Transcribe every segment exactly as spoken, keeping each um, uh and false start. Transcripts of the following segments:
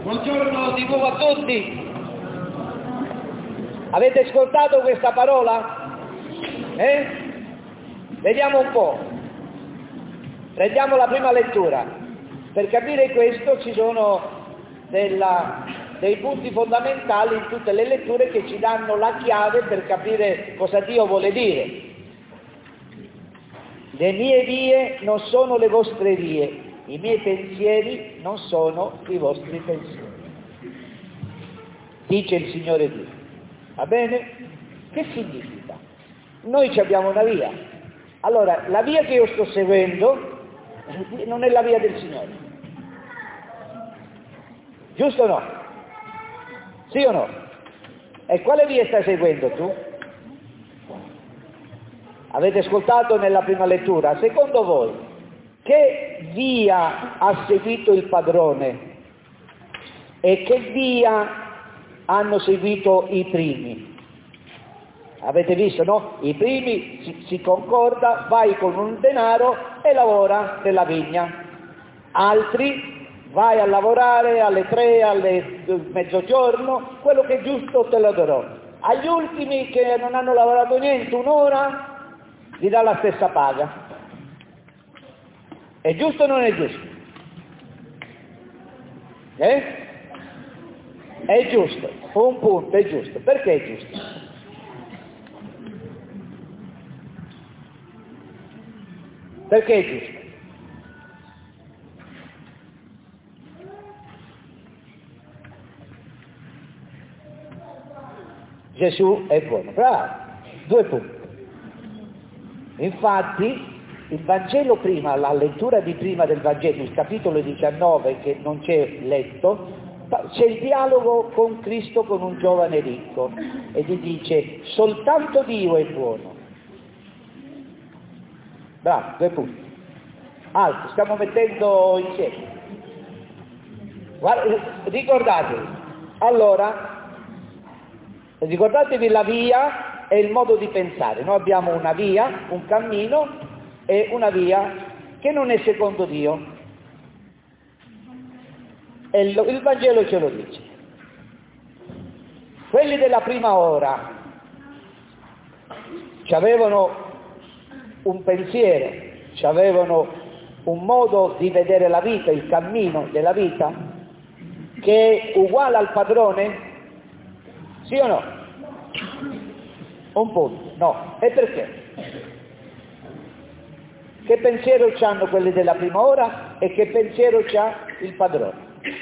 Buongiorno di nuovo a tutti. Avete ascoltato questa parola? Eh? Vediamo un po'. Prendiamo la prima lettura. Per capire questo ci sono della, dei punti fondamentali in tutte le letture che ci danno la chiave per capire cosa Dio vuole dire. Le mie vie non sono le vostre vie, i miei pensieri non sono i vostri pensieri, dice il Signore Dio. Va bene? Che significa? Noi ci abbiamo una via. Allora, la via che io sto seguendo non è la via del Signore. Giusto o no? Sì o no? E quale via stai seguendo tu? Avete ascoltato nella prima lettura? Secondo voi, che via ha seguito il padrone e che via hanno seguito i primi? Avete visto, no? I primi si, si concorda, vai con un denaro e lavora nella vigna. Altri, vai a lavorare alle tre, alle mezzogiorno, quello che è giusto te lo darò. Agli ultimi che non hanno lavorato niente, un'ora, gli dà la stessa paga. È giusto o non è giusto? Eh? È giusto, un punto, è giusto. Perché è giusto? Perché è giusto? Gesù è buono, bravo, due punti. Infatti il Vangelo prima, la lettura di prima del Vangelo, il capitolo diciannove che non c'è letto, c'è il dialogo con Cristo con un giovane ricco e gli dice soltanto Dio è buono. Bravo, due punti. Altro, stiamo mettendo insieme. Guarda, ricordatevi, allora, ricordatevi la via e il modo di pensare. Noi abbiamo una via, un cammino e una via che non è secondo Dio. E il, il Vangelo ce lo dice. Quelli della prima ora ci avevano un pensiero, ci avevano un modo di vedere la vita, il cammino della vita, che è uguale al padrone? Sì o no? Un punto, no. E perché? Che pensiero hanno quelli della prima ora e che pensiero c'ha il padrone?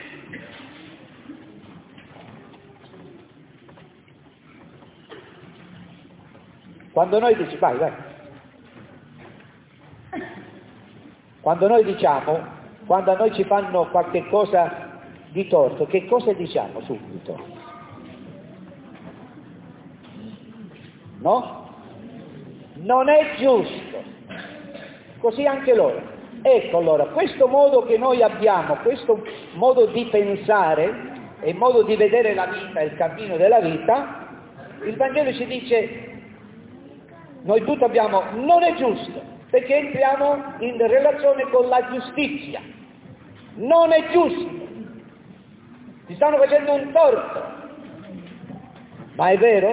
Quando noi diciamo, vai, vai. Quando noi diciamo, quando a noi ci fanno qualche cosa di torto, che cosa diciamo subito? No? Non è giusto. Così anche loro. Ecco allora, questo modo che noi abbiamo, questo modo di pensare e modo di vedere la vita, il cammino della vita, il Vangelo ci dice, noi tutti abbiamo, non è giusto, perché entriamo in relazione con la giustizia. Non è giusto. Ti stanno facendo un torto. Ma è vero?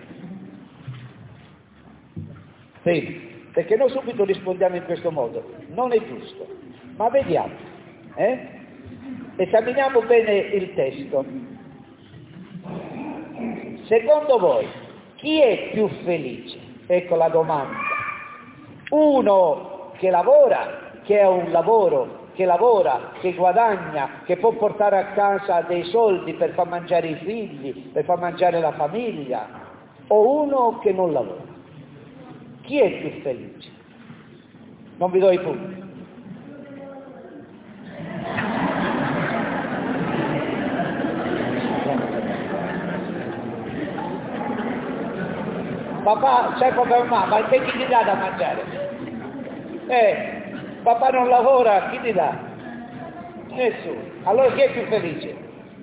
Sì, perché noi subito rispondiamo in questo modo, non è giusto, ma vediamo, eh? Esaminiamo bene il testo. Secondo voi, chi è più felice? Ecco la domanda. Uno che lavora, che ha un lavoro, che lavora, che guadagna, che può portare a casa dei soldi per far mangiare i figli, per far mangiare la famiglia, o uno che non lavora? Chi è più felice? Non vi do i punti. Papà, c'è papà e mamma, ma che chi ti dà da mangiare? Eh, papà non lavora, chi ti dà? Nessuno. Allora chi è più felice?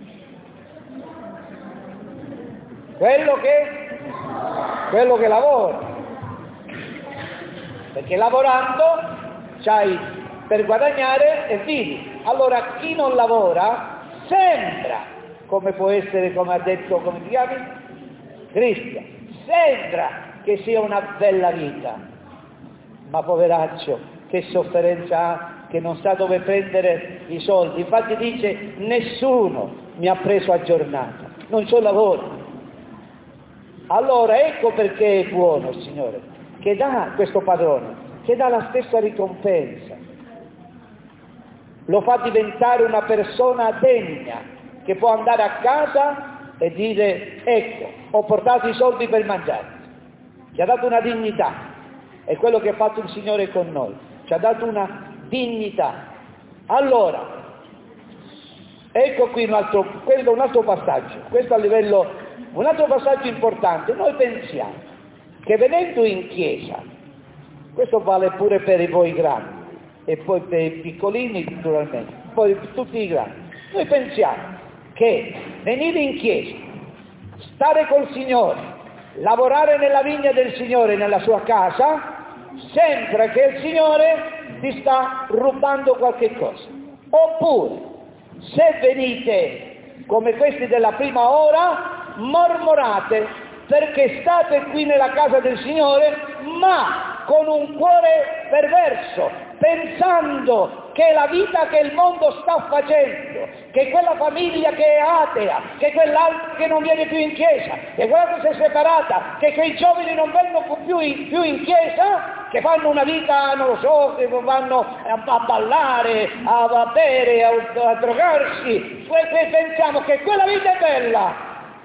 Quello che? Quello che lavora. Perché lavorando c'hai per guadagnare e vivi. Allora chi non lavora sembra, come può essere, come ha detto, come ti chiami? Cristian, sembra che sia una bella vita, ma poveraccio, che sofferenza ha, che non sa dove prendere i soldi. Infatti dice, nessuno mi ha preso a giornata, non c'ho lavoro. Allora ecco perché è buono il Signore, che dà questo padrone, che dà la stessa ricompensa, lo fa diventare una persona degna, che può andare a casa e dire, ecco, ho portato i soldi per mangiare, ci ha dato una dignità, è quello che ha fatto il Signore con noi, ci ha dato una dignità. Allora, ecco qui un altro, quello, un altro passaggio, questo a livello, un altro passaggio importante. Noi pensiamo che venendo in chiesa, questo vale pure per voi grandi, e poi per i piccolini naturalmente, poi per tutti i grandi, noi pensiamo che venire in chiesa, stare col Signore, lavorare nella vigna del Signore, nella sua casa, sembra che il Signore ti sta rubando qualche cosa. Oppure, se venite come questi della prima ora, mormorate perché state qui nella casa del Signore, ma con un cuore perverso, pensando che la vita che il mondo sta facendo, che quella famiglia che è atea, che quell'altro che non viene più in chiesa, che quella che si è separata, che quei giovani non vengono più in, più in chiesa, che fanno una vita, non lo so, che vanno a, a ballare, a, a bere, a, a drogarsi, e pensiamo che quella vita è bella.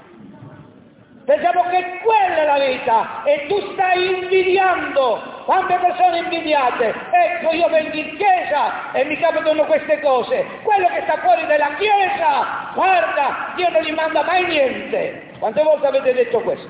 Pensiamo che quella è la vita e tu stai invidiando. Quante persone invidiate? Ecco, io vengo in chiesa e mi capitano queste cose. Quello che sta fuori dalla chiesa, guarda, Dio non gli manda mai niente. Quante volte avete detto questo?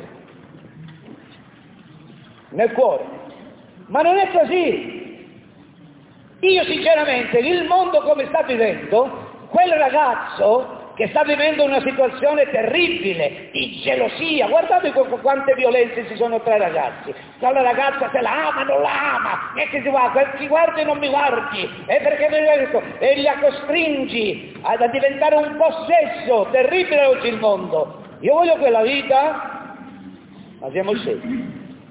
Nel cuore. Ma non è così. Io sinceramente, il mondo come sta vivendo, quel ragazzo che sta vivendo una situazione terribile di gelosia, guardate quante violenze ci sono tra i ragazzi, tra la ragazza se la ama, non la ama, e che si guarda, ti guardi e non mi guardi, e perché e la costringi a diventare un possesso, terribile oggi il mondo. Io voglio quella vita, ma siamo scesi.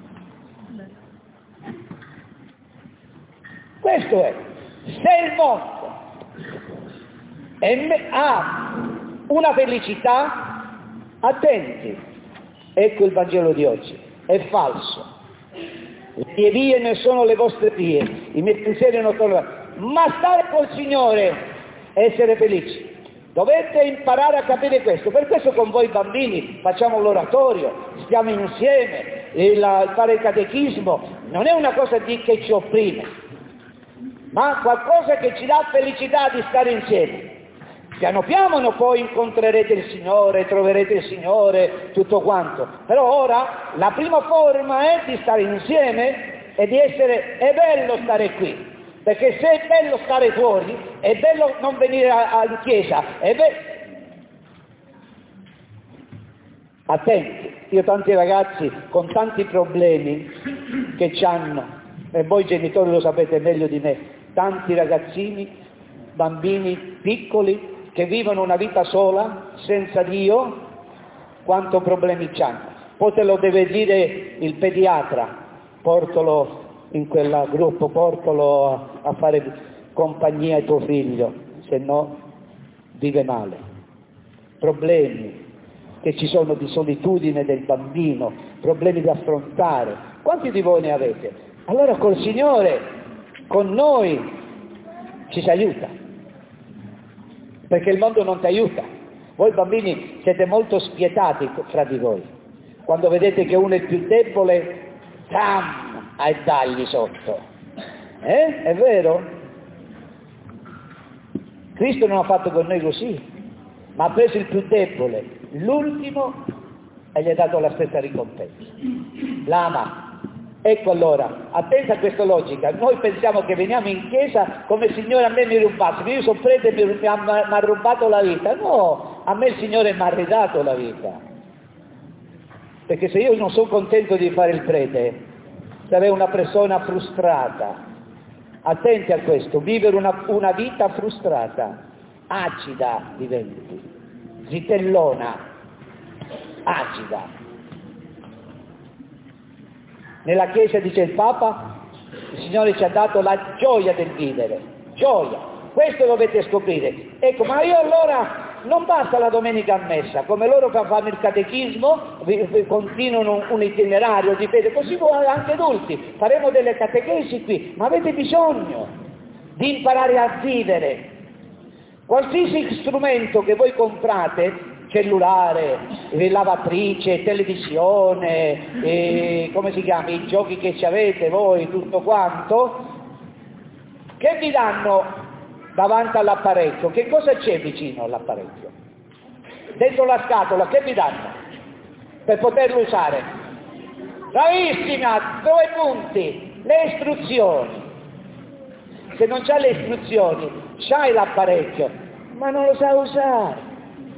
Questo è, se il mondo ha una felicità, attenti, ecco il Vangelo di oggi, è falso. Le mie vie ne sono le vostre vie, i miei pensieri non sono, ma stare col Signore, essere felici. Dovete imparare a capire questo, per questo con voi bambini facciamo l'oratorio, stiamo insieme, il fare il catechismo, non è una cosa di, che ci opprime, ma qualcosa che ci dà felicità di stare insieme. Piano piano poi incontrerete il Signore, troverete il Signore, tutto quanto. Però ora la prima forma è di stare insieme e di essere, è bello stare qui, perché se è bello stare fuori, è bello non venire a, a in chiesa, è bello. Attenti, io ho tanti ragazzi con tanti problemi che hanno, e voi genitori lo sapete meglio di me, tanti ragazzini, bambini piccoli, che vivono una vita sola, senza Dio, quanto problemi c'hanno. Poi te lo deve dire il pediatra, portalo in quel gruppo, portalo a, a fare compagnia a tuo figlio, se no vive male. Problemi che ci sono di solitudine del bambino, problemi da affrontare. Quanti di voi ne avete? Allora col Signore, con noi, ci si aiuta. Perché il mondo non ti aiuta. Voi bambini siete molto spietati fra di voi. Quando vedete che uno è il più debole, tam, e dagli sotto. Eh? È vero? Cristo non ha fatto con noi così, ma ha preso il più debole, l'ultimo, e gli ha dato la stessa ricompensa. L'ama. Ecco allora, attenta a questa logica, noi pensiamo che veniamo in chiesa come il Signore a me mi rubasse, io sono prete e mi, mi, ha, mi ha rubato la vita. No, a me il Signore mi ha ridato la vita. Perché se io non sono contento di fare il prete, sarei una persona frustrata. Attenti a questo, vivere una, una vita frustrata. acida diventi, zitellona, acida. Nella Chiesa, dice il Papa, il Signore ci ha dato la gioia del vivere, gioia, questo dovete scoprire. Ecco, ma io allora non basta la domenica a messa, come loro che fanno il catechismo, continuano un itinerario di fede, così voi anche adulti, faremo delle catechesi qui, ma avete bisogno di imparare a vivere. Qualsiasi strumento che voi comprate, cellulare, lavatrice, televisione, eh, come si chiama, i giochi che ci avete voi, tutto quanto, che vi danno davanti all'apparecchio? Che cosa c'è vicino all'apparecchio? Dentro la scatola, che vi danno? Per poterlo usare? Bravissima, due punti, le istruzioni. Se non c'hai le istruzioni, c'hai l'apparecchio, ma non lo sai usare.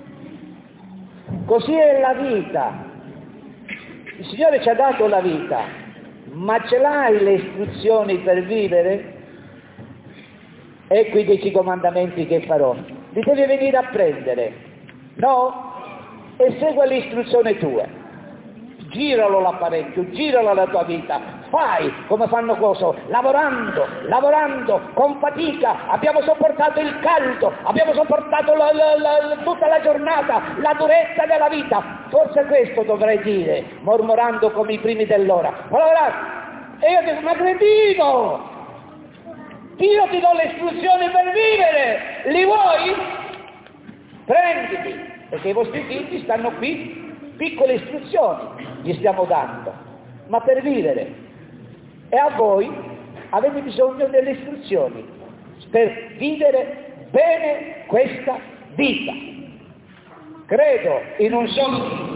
Così è la vita. Il Signore ci ha dato la vita, ma ce l'hai le istruzioni per vivere? Ecco i dieci comandamenti che farò. Li devi venire a prendere, no? E segua l'istruzione tua. Giralo l'apparecchio, giralo la tua vita, fai come fanno cosa? Lavorando, lavorando, con fatica, abbiamo sopportato il caldo, abbiamo sopportato la, la, la, tutta la giornata, la durezza della vita, forse questo dovrei dire, mormorando come i primi dell'ora. Allora, e io dico, ma cretino, Dio ti do le istruzioni per vivere, li vuoi? Prendili, perché i vostri figli stanno qui, piccole istruzioni gli stiamo dando, ma per vivere. E a voi avete bisogno delle istruzioni per vivere bene questa vita. Credo in un solo